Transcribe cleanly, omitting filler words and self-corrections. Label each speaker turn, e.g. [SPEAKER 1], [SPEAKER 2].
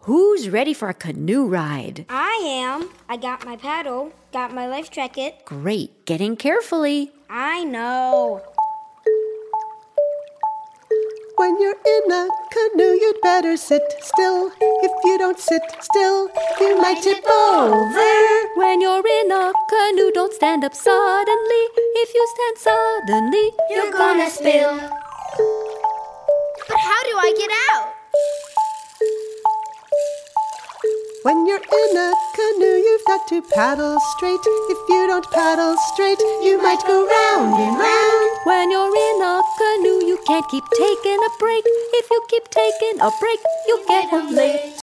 [SPEAKER 1] Who's ready for a canoe ride?
[SPEAKER 2] I am. I got my paddle, got my life jacket.
[SPEAKER 1] Great. Get in carefully.
[SPEAKER 2] I know.
[SPEAKER 3] When you're in a canoe, you'd better sit still. If you don't sit still, you might tip over.
[SPEAKER 1] When you're in a canoe, don't stand up suddenly. If you stand suddenly,
[SPEAKER 2] You're gonna spill. But how do I get out?
[SPEAKER 3] When you're in a canoe, you've got to paddle straight. If you don't paddle straight, you might go round and round.
[SPEAKER 1] When you're in a canoe, you can't keep taking a break. If you keep taking a break, you'll get home late.